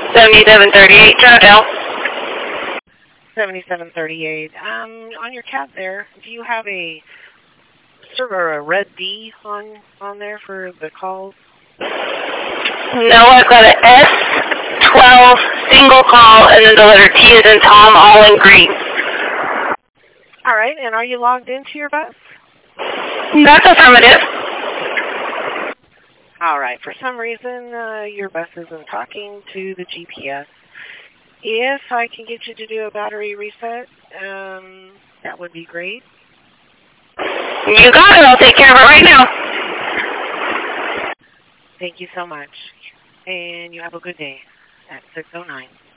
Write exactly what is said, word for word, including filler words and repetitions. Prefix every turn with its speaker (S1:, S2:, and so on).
S1: seventy-seven thirty-eight, Troutdale.
S2: seventy-seven thirty-eight. Um, on your cab there, do you have a sort of a red D on on there for the calls?
S1: No, I've got an S twelve single call, and then the letter T is in Tom, all in green.
S2: All right, and are you logged into your bus?
S1: That's affirmative.
S2: All right, for some reason, uh, your bus isn't talking to the G P S. If I can get you to do a battery reset, um, that would be great.
S1: You got it. I'll take care of it right now.
S2: Thank you so much. And you have a good day at six oh nine.